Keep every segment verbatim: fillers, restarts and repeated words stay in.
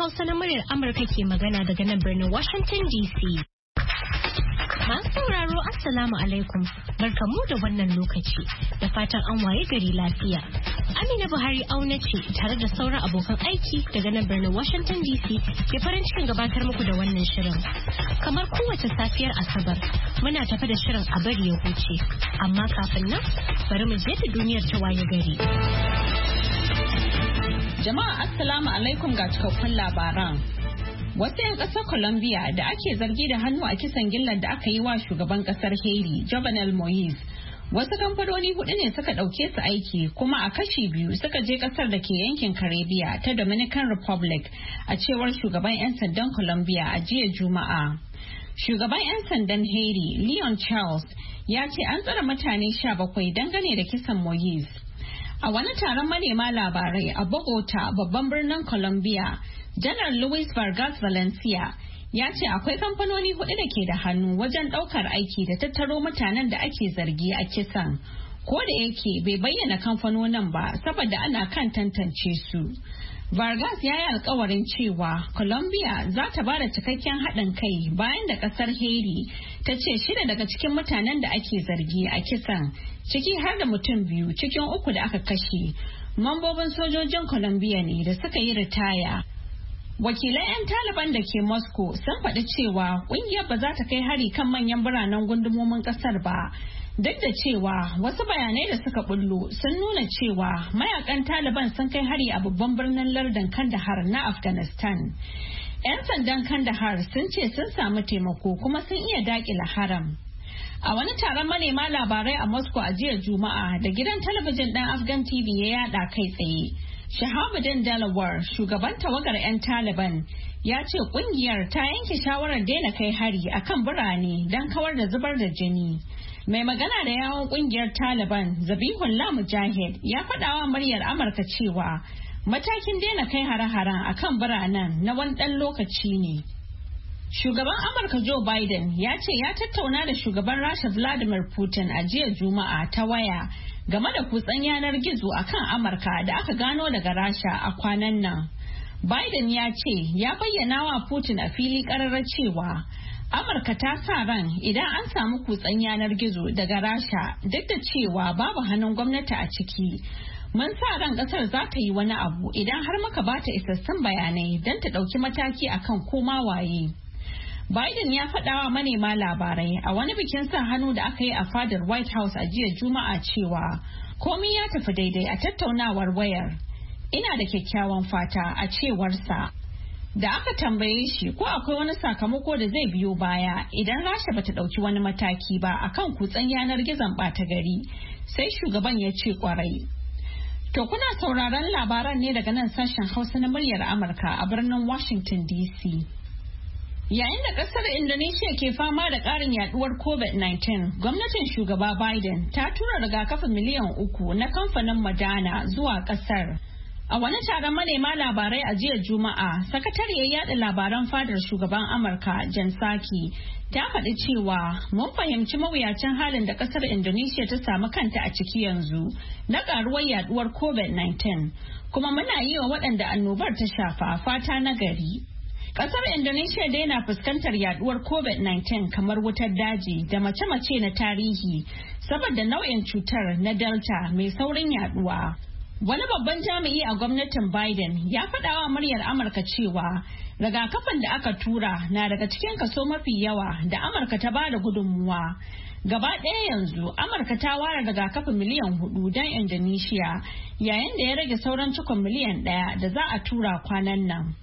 Hausa na muryar Amurka ke magana daga nan birnin Washington D C. Masu sauraro Assalamu alaikum, barkamu da wannan lokaci da fatan an waye gari lafiya. Amina Buhari auna ce tare da sauran abokan aiki daga nan birnin Washington D C ke farin cikin gabatar muku da wannan shirin. Kamar kowace safiyar Asabar, muna tafi da shirin a bari ya huce, amma kafin nan bari mu je da duniyar ta waye gari. Jama'a Assalamu alaikum ga cikakkun labaran. Wasu 'yan ƙasar Colombia da ake zargi da hannu a kisan gillar da aka yi wa shugaban ƙasar Haiti, Jovenel Moise. Wasu kamfanoni hudu ne suka ɗauke su aiki kuma a kashi biyu suka je ƙasar da ke yankin Caribbean ta Dominican Republic a cewar shugaban 'yan sandan Colombia a jiya Juma'a. Shugaban 'yan sandan Haiti, Leon Charles, ya ce an tsare mutane sha bakwai dangane da kisan Moise. A wani taron manema labarai a Bogota, babban birnin Colombia, Janar Luis Vargas Valencia ya ce akwai kamfanoni hudu da ke da hannu wajen daukar aiki da tattaro mutanen da ake zargi a kisan. Ko da yake bai bayyana kamfanonin ba saboda ana kan tantance su. Vargas ya yi alkawarin cewa Colombia za ta ba da cikakken haɗin kai bayan da ƙasar Haiti ta ce shida daga cikin mutanen da ake zargi a kisan, ciki har da mutum biyu cikin uku da aka kashe, mambobin sojojin Colombia ne da suka yi ritaya. Wakilan 'yan Taliban da ke Moscow sun faɗi cewa ƙungiyar ba za ta kai hari kan manyan biranen gundumomin ƙasar ba, duk da cewa wasu bayanai da suka bullo sun nuna cewa mayakan Taliban sun kai hari a babban birnin lardin Kandahar na Afghanistan. 'Yan sandan Kandahar sun ce sun samu taimako kuma sun iya daƙile haram. A wani taron manema labarai a Moscow a jiya Juma'a da gidan talabijin ɗan Afghan T V ya yada kai tsaye. Shahabuddin Dalawar, shugaban tawagar 'yan Taliban, ya ce kungiyar ta yanke shawarar daina kai hari akan birane don kawar da zubar da jini. Mai magana da yawon kungiyar Taliban, Zabihullah Mujahid, ya faɗawa muryar Amurka cewa matakin daina kai hare-haren akan biranen na wani ɗan lokaci ne. Shugaban Amurka Joe Biden ya ce ya tattauna da shugaban Rasha Vladimir Putin a jiya Juma'a ta waya game da kutsen yanar gizo akan Amurka da aka gano daga Rasha a kwanan nan. Biden ya ce ya bayyana wa Putin a fili ƙararra cewa Amurka ta sa ran idan an samu kutsen yanar gizo daga Rasha duk da cewa babu hannun gwamnati a ciki. Mun sa ran ƙasar za ta yi wani abu idan har muka bata isassun bayanai don ta ɗauki mataki akan koma waye. Biden ya faɗawa manema labarai a wani bikin sa hannu da aka yi a fadar White House a jiya Juma'a cewa komai ya tafi daidai a tattaunawar wayar. Ina da kyakkyawan fata a cewarsa. Da aka tambaye shi ko akwai wani sakamako da zai biyo baya idan Rasha bata ɗauki wani mataki ba akan kutsen yanar gizon ɓata gari, sai shugaban ya ce kwarai. To kuna sauraron labaran ne daga nan sashen Hausa na muryar Amurka a birnin Washington D C. Yayin da kasar Indonesia ke fama da ƙarin yaduwar COVID nineteen, gwamnatin shugaba Biden ta tura rigakafin miliyan uku na kamfanin Moderna zuwa kasar. A wani taron manema labarai a jiya Juma'a, sakatariyar yada labaran fadar shugaban Amurka, Jen Psaki, ta faɗi cewa mun fahimci mawuyacin halin da kasar Indonesia ta samu kanta a ciki yanzu na ƙaruwar yaduwar COVID nineteen, kuma muna yi wa waɗanda annobar ta shafa fata na gari. Kasar Indonesia dai na fuskantar yaduwar COVID nineteen kamar wutar daji da mace-mace na tarihi saboda nau'in cutar na Delta mai saurin yaduwa. Wani babban jami'i a gwamnatin Biden ya faɗawa muryar Amurka cewa rigakafin da aka tura na daga cikin kaso mafi yawa da Amurka ta bada gudunmuwa. Gaba ɗaya yanzu Amurka ta ware rigakafin miliyan hudu don Indonesia yayin da ya rage sauran cikon miliyan ɗaya da za a tura kwanan nan.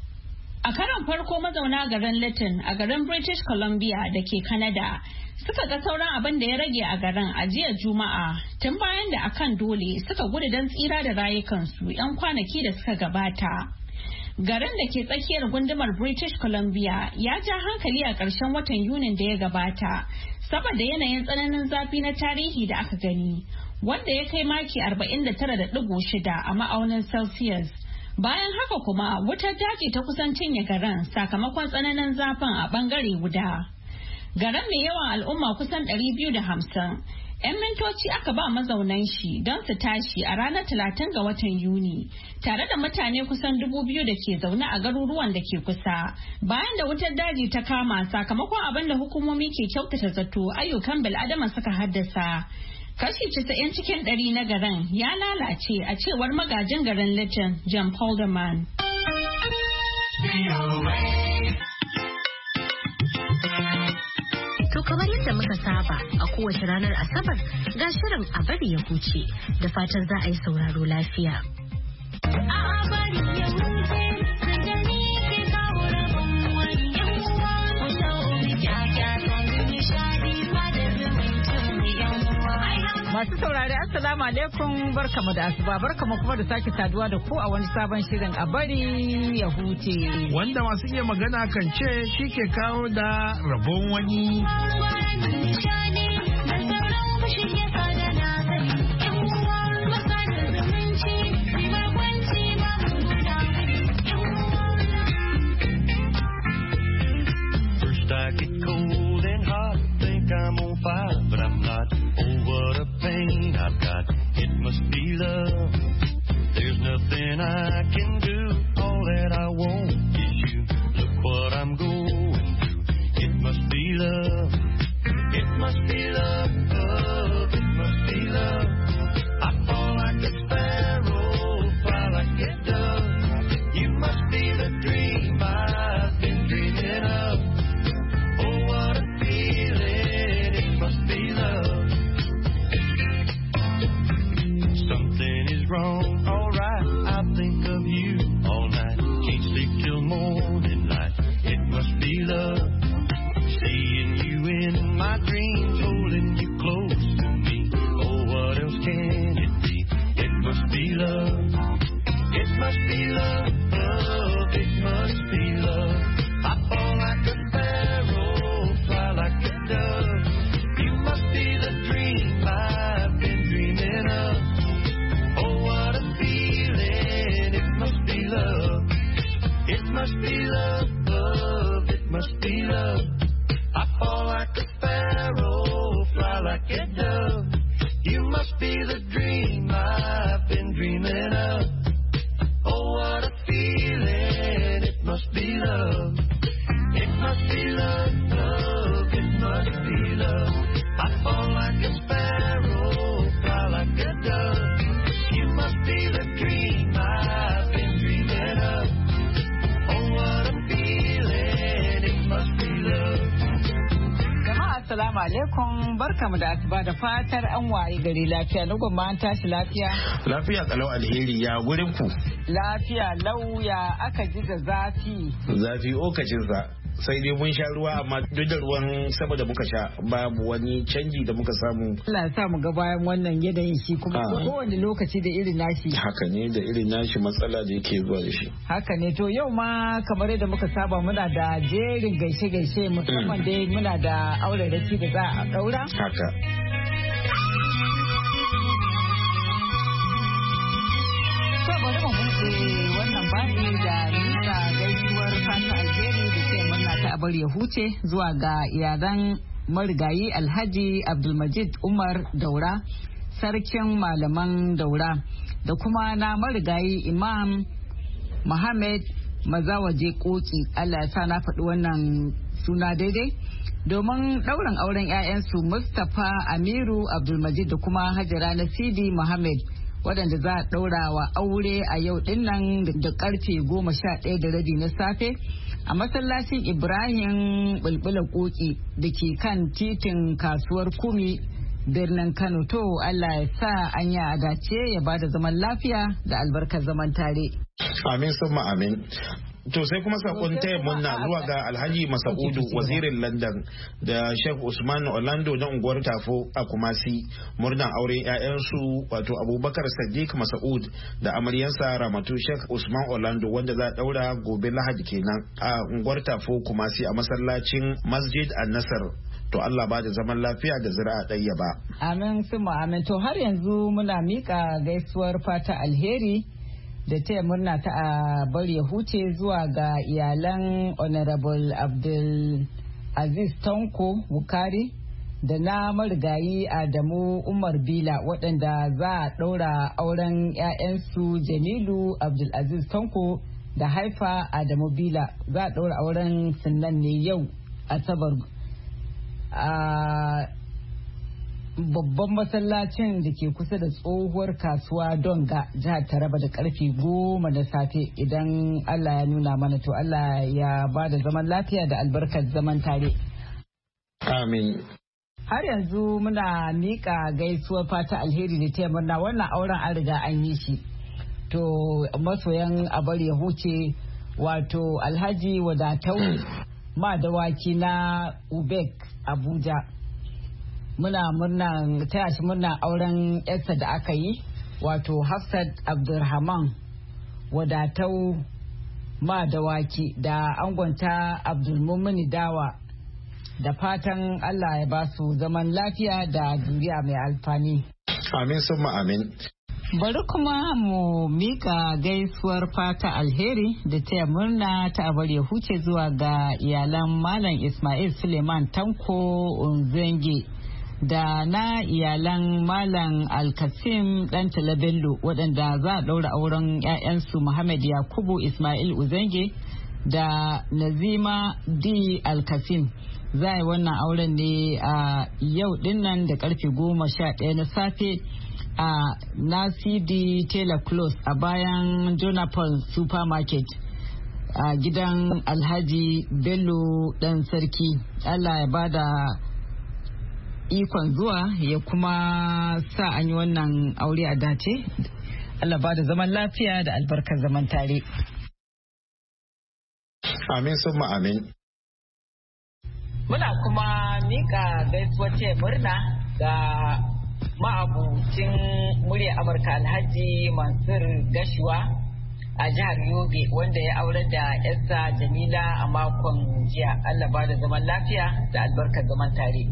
A karon farko mazauna garin Lytton a garin British Columbia da ke Canada suka ga sauran abin da ya rage a garin a jiya Juma'a tun bayan da akan dole suka gudu don tsira da rayukansu 'yan kwanaki da suka gabata. Garin da ke tsakiyar gundumar British Columbia ya ja hankali a ƙarshen watan Yunin da ya gabata saboda yanayin tsananin zafi na tarihi da aka gani wanda ya kai maki arba'in da tara da ɗigo shida a ma'aunin Celsius. Bayan haka kuma wutar daji ta kusan cinye garin sakamakon tsananin zafin a bangare guda. Garin mai yawan al'umma kusan ɗari biyu da hamsin 'Yan mintoci aka ba mazaunan shi don su tashi a ranar talatin ga watan Yuni, tare da mutane kusan dubu biyu da ke zaune a garuruwan da ke kusa. Bayan da wutar daji ta kama sakamakon abin da hukumomi ke kyautata zato ayyukan bil'adama suka haddasa. Kashi casa'in cikin ɗari na garin ya lalace a cewar magajin garin Litton, Jan Polderman. To kamar yadda muka saba a kowace ranar Asabar ga shirin a bari ya huce da fatan za a yi sauraro lafiya. A bari ya huce, sandani ke kawo rabon wani yanwa, wata omi kyakya son nishadi fadar zumuncin yanwa. Masu saurari Assalamu alaikum barkamu da asuba barkamu kuma da sake saduwa da ku a wani sabon shirin a bari ya huce. Wanda masu iya magana kan ce shi ke kawo da rabon wani. First I get cold and hot, think I'm on fire, but I'm not. Oh, what a pain I've got. It must be love. There's nothing I can do. All that I want is you. Look what I'm going through. It must be love. It must be love. It must be love. I fall like a sparrow, fly like a dove. You must be the dream I've been dreaming of. Oh, what a feeling. It must be love. Something is wrong, alright. I think of you all night. Can't sleep till morning light. It must be love. Seeing you in my dreams, holding you close to me. Oh, what else can it be? It must be love. It must be love. Love. It must be love. I fall like a sparrow, fly like a dove. You must be the dream I've been dreaming of. Oh, what a feeling. It must be love. It must be love. Love. It must be love. I fall like a sparrow, fly like a dove. You must be the dream I've been dreaming of. Oh, what a feeling. It must be love. It must be love, love. It must be love. I fall like a sparrow, fly like a dove. You must be the dream I've been dreaming of. Oh, what a feeling. It must be love. Jama'a assalamu alaikum barkamu da asuba da fatar an waye gari lafiya na gwamma an tashi lafiya. Lafiya kalau alheri ya gurin ku. Lafiya lauya aka ji da zafi. Zafi okacin sa. Sai dai mun sha ruwa amma duk da ruwan sama da muka sha babu wani canji da muka samu. Allah ya sa mu ga bayan wannan yanayin shi kuma kowane lokaci da irin nashi. Haka ne da irin nashi matsala da yake zuwa da shi. Haka ne to yau ma kamar yadda muka saba muna da jerin gaishe-gaishe musamman dai muna da auraraki da za a daura. Haka. To bari mu buɗe wannan bani da nisa gaisuwar fata alheri da ke murna ta abar ya huce zuwa ga iyalan marigayi Alhaji Abdulmajid Umar Daura sarkin malaman Daura da kuma na marigayi Imam Muhammad Mazawaje Koki. Allah ya sa na faɗi wannan suna daidai domin ɗaurin auren 'ya'yansu Mustapha Amiru Abdulmajid da kuma Hajara Nasidi Muhammad waɗanda za a ɗaura wa aure a yau dinnan da karfe goma sha ɗaya da rabi na safe a masallacin Ibrahim Bulbula Koki da ke kan titin kasuwar Kumi birnin Kano. To Allah ya sa an yi a dace ya bada zaman lafiya da albarkar zaman tare. Amin summa amin. To sai kuma sakon taya munna zuwa ga Alhaji Masaudu wazirin London da Sheikh Usman Orlando na unguwar Tafo a Kumasi murnan auren ƴaƴansu wato Abubakar Sadiq Masaud da amaryansa Ramatu Sheikh Usman Orlando wanda za a daura gobe Lahadi kenan a unguwar Tafo Kumasi a masallacin Masjid An-Nasr. To Allah ba da zaman lafiya da zira'a ɗaya ba. Amin summa amin. To har yanzu muna mika gaisuwar fata alheri da taya murna ta a bari ya huce zuwa ga iyalan Honorable Abdul Aziz Tanko Bukari da na marigayi Adamu Umar Bila waɗanda za a ɗaura auren 'ya'yansu Jamilu Abdulaziz Tanko da Haifa Adamu Bila. Za a ɗaura auren sunan ne yau Asabar a babban masallacin da ke kusa da tsohuwar kasuwa Donga, jihar Taraba da karfe goma na safe idan Allah ya nuna mana. To Allah ya ba da zaman lafiya da albarkar zaman tare. Amin. Har yanzu muna miƙa gaisuwar fata alheri da taya murna wannan auren an riga an yi shi. To masoyan abar ya huce wato Alhaji Wadatau ma dawaki na Ubek Abuja. Muna murna taya shi murna auren yarsa da aka yi wato Hafsat Abdulrahman Wadatau ma dawaki da angonta Abdulmumini Dawa. Da fatan Allah ya ba su zaman lafiya da duniya mai alfani. Amin summa amin. Bari kuma mu mika gaisuwar fata alheri da taya murna ta abar ya huce zuwa ga iyalan Malam Ismail Suleiman Tanko Unzenge da na iyalan Malam Alkasim Dan Talabello waɗanda za a ɗaura auren 'ya'yansu Muhammad Yakubu Ismail Uzenge da Nazima D. Alkasim. Za a yi wannan auren ne a yau dinnan da karfe goma sha ɗaya na safe a Nasidi Taylor Close a bayan Jonapol Supermarket a gidan Alhaji Bello Dan Sarki. Allah ya bada ikon zuwa ya kuma sa an yi wannan aure a dace. Allah bada zaman lafiya da albarkar zaman tare. Amin summa amin. Muna kuma mika gaisuwar ce murna ga ma'abucin murya Amurka Alhaji Mansur Gashuwa a jihar Yobe wanda ya aurar da yarsa Jamila a makon jiya. Allah ba da zaman lafiya da albarkar zaman tare.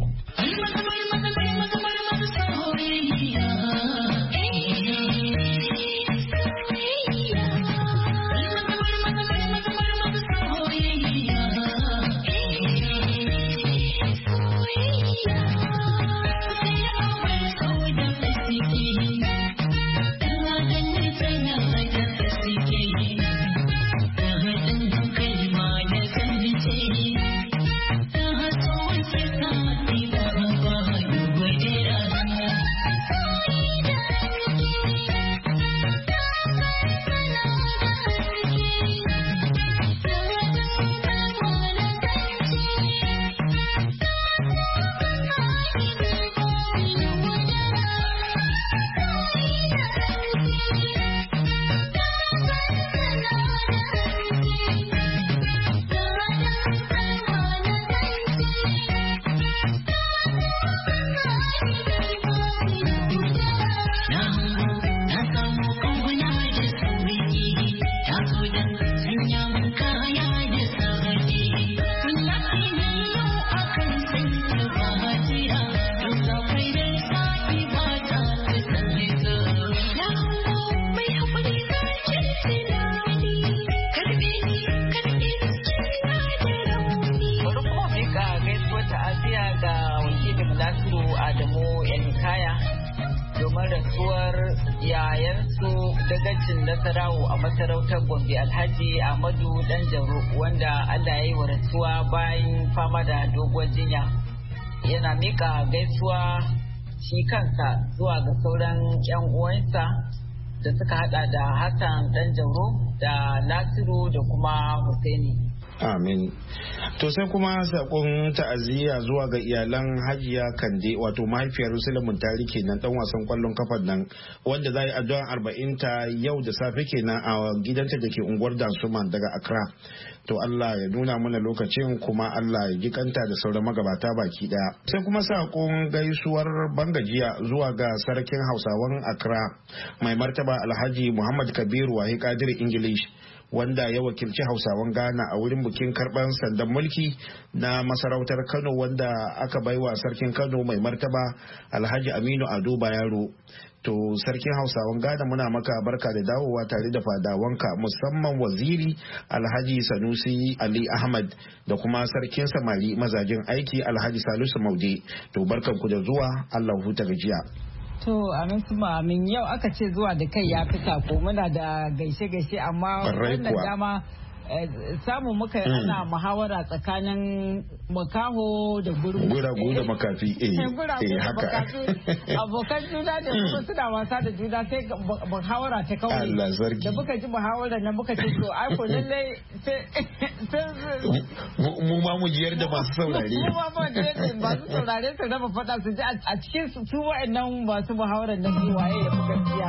Dagacin Nasarawo a masarautar Gombe Alhaji Ahmadu Danjaro wanda Allah ya yi wa rasuwa bayan fama da doguwar jinya. Yana mika gaisuwa shi kansa zuwa ga sauran 'yan uwansa da suka hada da Hassan Danjaro da Nasiru da kuma Husaini. Amin. To sai kuma sakon ta'aziyya zuwa ga iyalan Hajiya Kande wato mahaifiyar Sulaiman Tari kenan dan wasan kwallon kafar nan wanda za yi addu'an arba'in ta yau da safe kenan a gidanta da ke unguwar Dansuman daga Accra. To Allah ya nuna mana lokacin kuma Allah ya jikanta da sauran magabata baki daya. Sai kuma sakon gaisuwar bangajiya zuwa ga sarkin Hausawan Accra mai martaba Alhaji Muhammad Kabiru Wahi Kadir English wanda ya wakilci Hausawan Ghana a wurin bikin karɓar sandan mulki na masarautar Kano wanda aka baiwa sarkin Kano mai martaba Alhaji Aminu Ado Bayero. To sarkin Hausawan Ghana muna maka barka da dawowa tare da fadawanka musamman waziri Alhaji Sanusi Ali Ahmad da kuma sarkin samari mazajin aiki Alhaji Salisu Maude. To barkanku da zuwa, Allah huta gajiya. To amin kuma amin, yau aka ce zuwa da kai ya fi sako, muna da gaishe-gaishe amma wannan dama samu muka ana muhawara tsakanin makaho da guragu da makafi eh haka abokan juna da kuma suna wasa da juna sai muhawara ta kawai da muka ji muhawara na muka ce to ai ko lalle sai mu ma mu jiyar da masu saurare mu ma ba da masu saurare su raba fada su ji a cikin su wa'annan masu muhawara na waye ya fi gaskiya.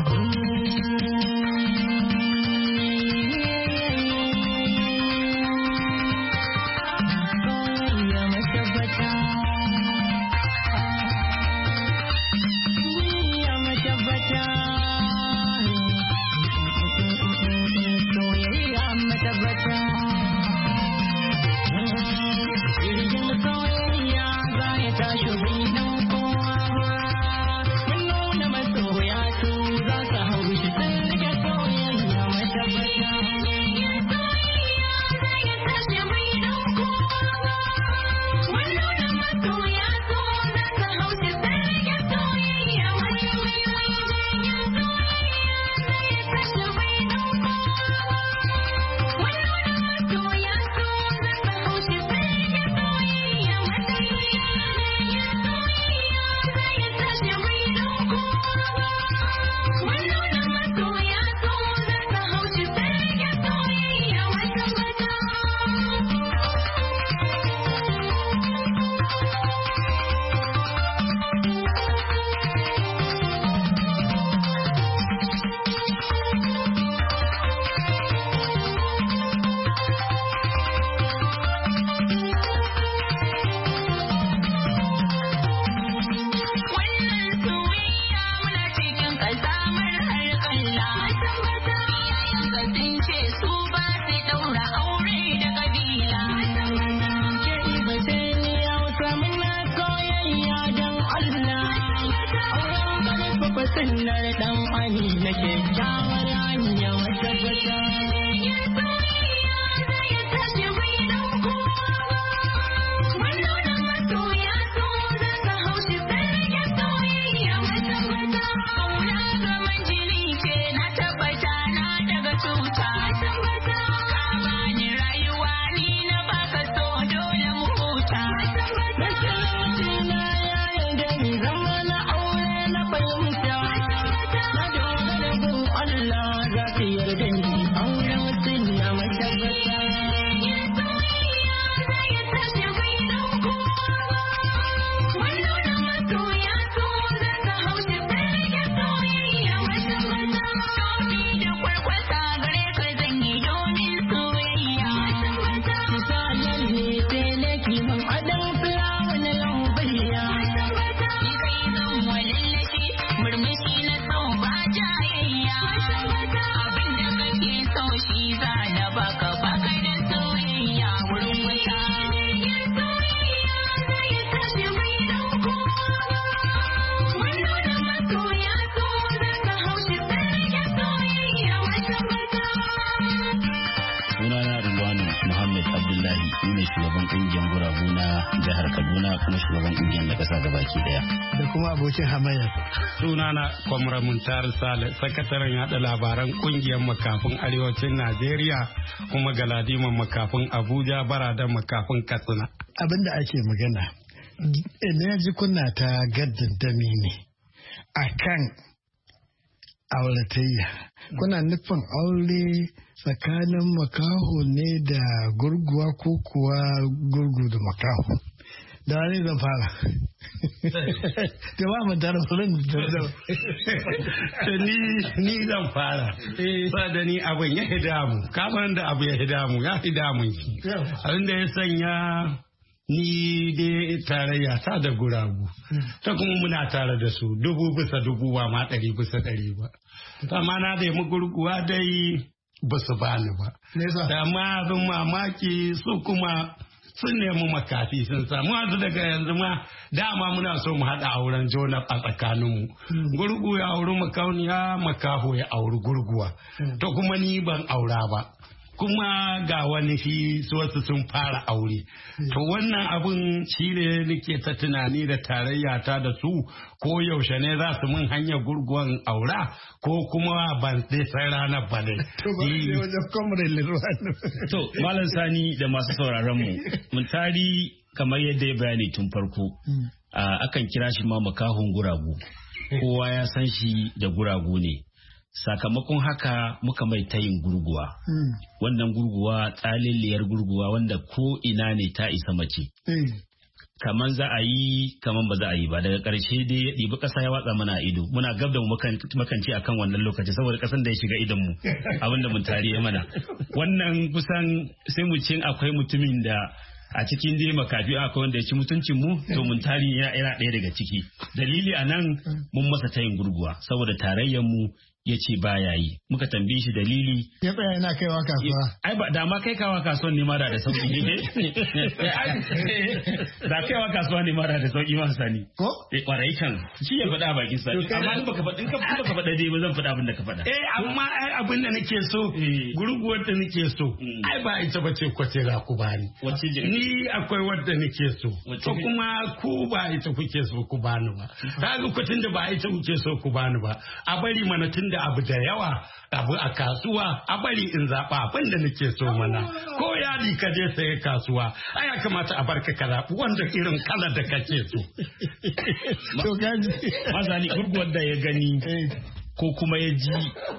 abokin hamayya. Sunana Kwamra Muntar Sale, sakataren yada labaran kungiyar makafin arewacin Najeriya kuma galadiman makafin Abuja baradan makafin Katsina. Abinda ake magana, ina ji kuna ta gaddandami ne akan auratayya. Kuna nufin aure tsakanin makaho ne da gurguwa ko kuwa gurgu da makaho? Da wani zan fara. Da ba mu tara furin da ni ni zan fara. Ba da ni abin ya hidamu. Kamar da abu ya hidamu ya hidamun ki. Abin da ya sanya ni dai tarayya ta da guragu. Ta kuma muna tare da su dubu bisa dubu ba ma ɗari bisa ɗari ba. Amma na da mu gurguwa dai ba su bani ba. Da ma abin mamaki su kuma sun nemi makafi sun samu wasu daga yanzu ma dama muna so mu haɗa auren jona a tsakaninmu. Gurgu ya auri makauniya, makaho ya auri gurguwa. To kuma ni ban aura ba. Kuma ga wani shi wasu sun fara aure. To wannan abun shi ne nake ta tunani da tarayya ta da su ko yaushe ne za su mun hanyar gurguwan aura ko kuma ban sai sai ranar ba ne. To Malam Sani da masu sauraron mu mun tari kamar yadda ya bayani tun farko akan kira shi ma makahon guragu. Kowa ya san shi da guragu ne. Sakamakon haka muka mai tayin gurguwa. Mm. Wannan gurguwa tsaliliyar gurguwa wanda ko ina ne ta isa mace. Mm. Kaman za a yi kaman ba za a yi ba daga ƙarshe dai ya ɗibi ƙasa ya watsa mana ido muna gab da mu makanci akan wannan lokaci saboda ƙasan da ya shiga idon mu abinda mun tarihi mana wannan kusan sai mu cin akwai mutumin da a cikin dai makafi akwai wanda ya ci mutuncin mu to mun tari yana ɗaya daga ciki dalili anan mun masa tayin gurguwa saboda tarayyar mu ya ce ba ya yi muka tambaye shi dalili ya tsaya yana kaiwa kasuwa ai ba da ma kai kawa kasuwan ne ma da sauki ne da kaiwa kasuwa ne ma da sauki ma sani ko eh kwarai kan shi ya faɗa bakin sa amma in baka faɗa in ka baka faɗa dai ba zan faɗa abin da ka faɗa eh amma ai abin da nake so gurguwar da nake so ai ba ita bace kwace za ku bani ni akwai wadda nake so to kuma ku ba ita kuke so ku bani ba kaga kwatin da ba ita kuke so ku bani ba a bari mana tun da abu da yawa abu a kasuwa a bari in zaɓa abin da nake so mana ko yadi ka je saye kasuwa ai ya kamata a barka ka zaɓi wanda irin kalar da kake so. To gaji mazani gurguwar da ya gani ko kuma ya ji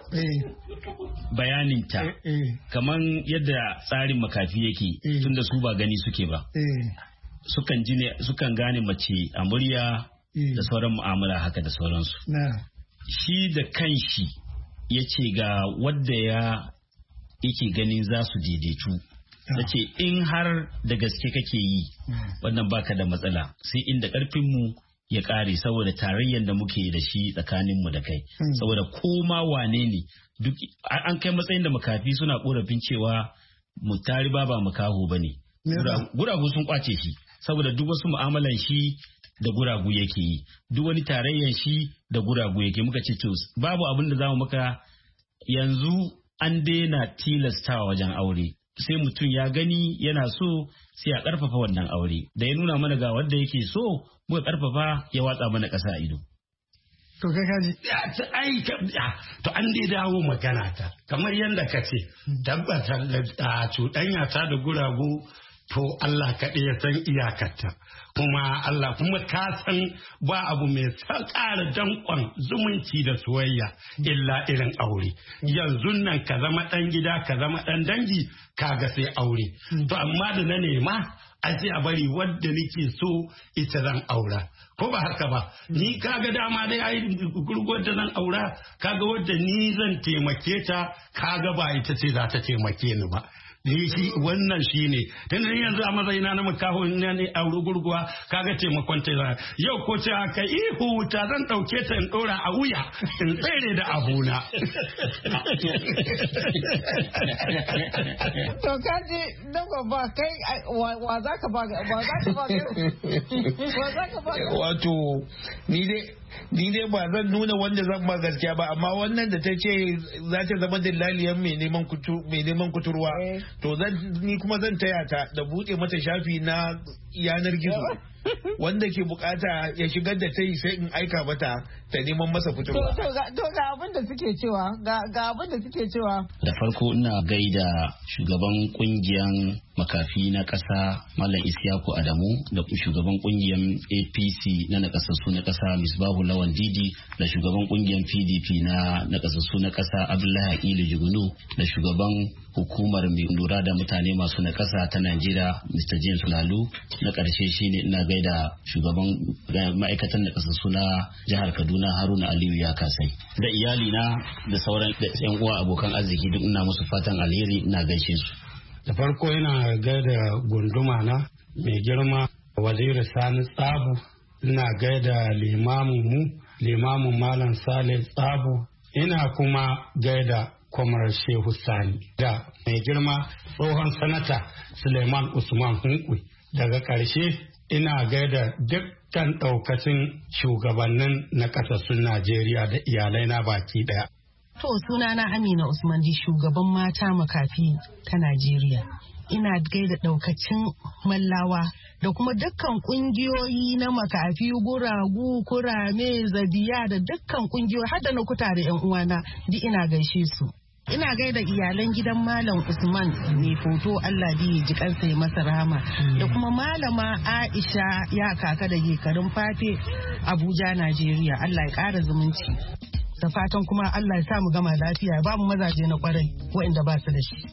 bayaninta kamar yadda tsarin makafi yake tunda su ba gani suke ba sukan ji ne sukan gane mace a murya da sauran mu'amala haka da sauransu. Shi da kanshi ya ce ga wadda ya yake ganin za su daidaitu. Na ce in har da gaske kake yi wannan baka da matsala sai inda ƙarfinmu ya ƙare saboda tarayyar da muke da shi tsakaninmu da kai. Saboda koma wane ne duk an kai matsayin da makafi suna ƙorafin cewa mu tari ba ba makaho ba ne. Guragu sun kwace shi saboda duk wasu mu'amalan shi da guragu yake yi duk wani tarayyan shi da guragu yake muka ce to babu abin da zamu maka yanzu an daina tilastawa wajen aure sai mutum ya gani yana so sai a karfafa wannan aure da ya nuna mana ga wanda yake so muka karfafa ya watsa mana ƙasa a ido. To kai kaji ai to an dai dawo magana ta kamar yadda ka ce tabbatar da cuɗanya ta da guragu to Allah kaɗai ya san iyakarta kuma Allah kuma ka san ba abu mai ƙara danƙon zumunci da soyayya illa irin aure yanzu nan ka zama ɗan gida ka zama ɗan dangi kaga sai aure to amma da na nema a ce a bari wadda nake so ita zan aura ko ba haka ba ni kaga dama dai ai gurguwar da zan aura kaga wadda ni zan taimake ta kaga ba ita ce za ta taimake ni ba ni shi wannan shi ne tun yanzu a matsayina na makaho na ne auri gurguwa kaga taimakon ta yau ko ce aka ihu ta zan dauke ta in dora a wuya in tsere da abuna. To kaji daga ba kai wa za ka ba wa za ka ba wa za ka ba wato ni dai ni dai ba zan nuna wanda zan ba gaskiya ba amma wannan da ta ce za ta zama dillaliyan mai neman kutu mai neman kuturwa to zan ni kuma zan taya ta da buɗe mata shafi na yanar gizo wanda ke bukata ya shigar da ta yi sai in aika mata ta neman masa kuturwa. To ga abin da suke cewa ga abin da suke cewa. Da farko ina gaida shugaban kungiyan makafi na ƙasa Malam Isiyaku Adamu da shugaban kungiyan A P C na nakasassu na ƙasa Misbahu Lawan Didi da shugaban kungiyan P D P na nakasassu na ƙasa Abdullahi Aqilu Jigunu da shugaban hukumar mai lura da mutane masu na ƙasa ta Najeriya Mister James Lalu na ƙarshe shine ina gaida shugaban ma'aikatan na ƙasassu na jihar Kaduna Haruna Aliyu ya kasai da iyalina da sauran yan uwa abokan arziki duk ina musu fatan alheri ina gaishe su. Da farko ina gaida gunduma na mai girma Waziri Sani Tsabu ina gaida limamin mu limamin Malam Sale Tsabu ina kuma gaida Kwamar Shehu Sani da mai girma tsohon sanata Suleiman Usman Hunkwi. Daga ƙarshe ina gaida dukkan ɗaukacin shugabannin na ƙasassun Najeriya da iyalai na baki ɗaya. To sunana Amina Usman di shugaban mata makafi ta Najeriya. Ina gaida ɗaukacin mallawa da kuma dukkan kungiyoyi na makafi, guragu, kurame, zabiya da dukkan kungiyoyi har da na kuta da yan uwana duk ina gaishe su. Ina gaida iyalan gidan Malam Usman mai foto Allah da ya ji kansa ya masa rahama da kuma Malama Aisha ya kaka da gekarun Fafe Abuja Najeriya. Allah ya ƙara zumunci. Da fatan kuma Allah ya sa mu gama lafiya ba mu mazaje na kwarai waɗanda ba su da shi.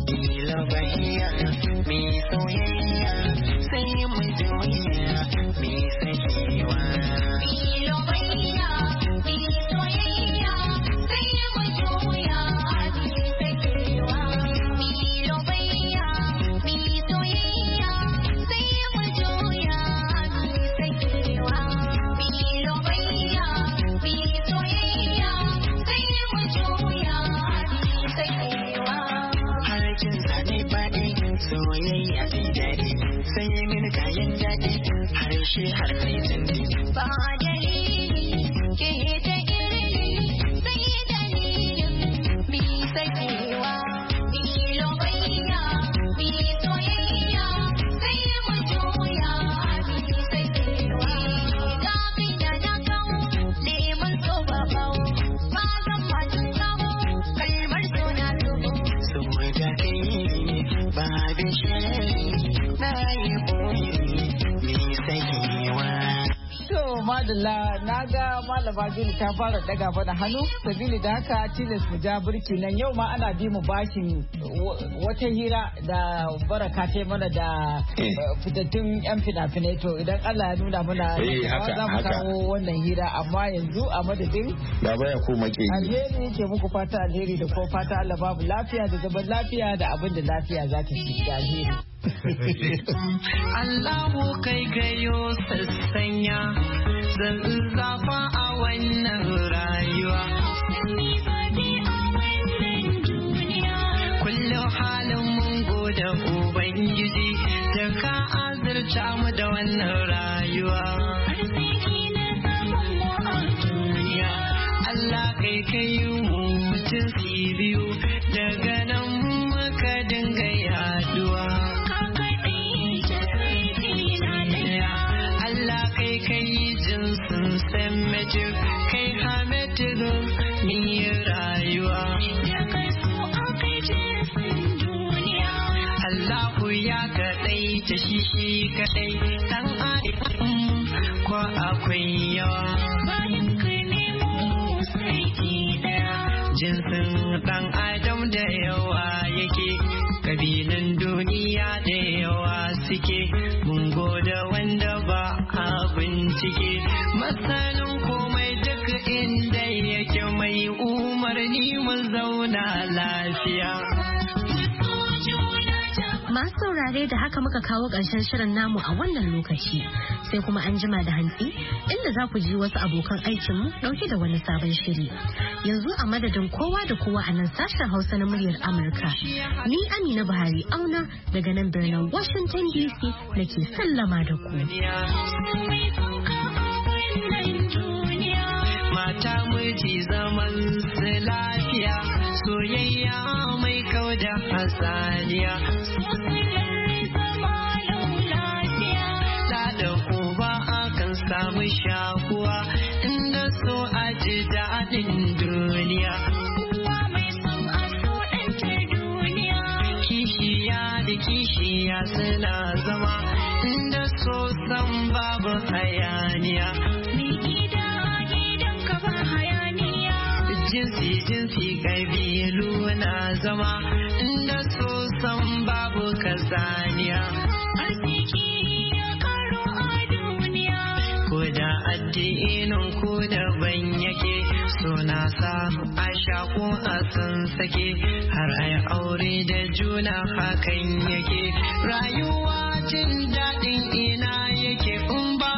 Soyayya mai daɗi, sai mini kayan daɗi, harshe har kai zindi. Ba dalili ke ta iri, sai dalilin bi sakewa. Bilo bayya, bi soyayya, sai mu juya bi sakewa. Gafi da na kawo, neman so ba kawo, ba zan matan kawo, kalmar so na zubo. So da kai ba da shi na yi boye mai sakewa. To madalla na ga malama Juli ta fara daga mana hannu sabili da haka tilas mu ja birki nan yau ma ana bi mu bashin wata hira da baraka ta mana da fitattun yan fina-finai to idan Allah ya nuna mana za mu kawo wannan hira amma yanzu a madadin baba ya koma ke alheri ke muku fata alheri da ko fata Allah babu lafiya da zaman lafiya da abin da lafiya za ta ci da alheri. Allahu kai gayo sassanya zazzafa a wannan rayuwa. Kullum halin mun goda Ubangiji da ka azurta mu da wannan rayuwa. Allah kai kai mu mutum biyu daga nan muka dinga yaduwa. Kai hametiru ni rayuwa. Allahu ya kaɗai ta shi shi kaɗai ɗan adam ko akwai yawa. Jinsin ɗan adam da yawa yake, kabilan duniya da yawa suke, mun goda wanda ba a bincike. Masanin komai duk inda yake mai umarni mu zauna lafiya. Masu saurare da haka muka kawo ƙarshen shirin namu a wannan lokaci sai kuma an jima da hantsi inda za ku ji wasu abokan aikinmu ɗauke da wani sabon shiri. Yanzu a madadin kowa da kowa a nan sashen Hausa na muryar Amurka, ni Amina Buhari Auna daga nan birnin Washington D C nake sallama da ku. Mata miji zaman su lafiya, soyayya mai kau da hasaniya. Da uba akan samu shakuwa inda so a ji daɗin duniya. Kishiya da kishiya suna zama inda so san babu hayaniya. Jinsi jinsi ƙabilu na zama inda so san babu kazaniya. Ko da addinin ko daban yake, suna sa a shaku a san sake har ai aure da juna hakan yake. Rayuwa jin daɗin ina yake in ba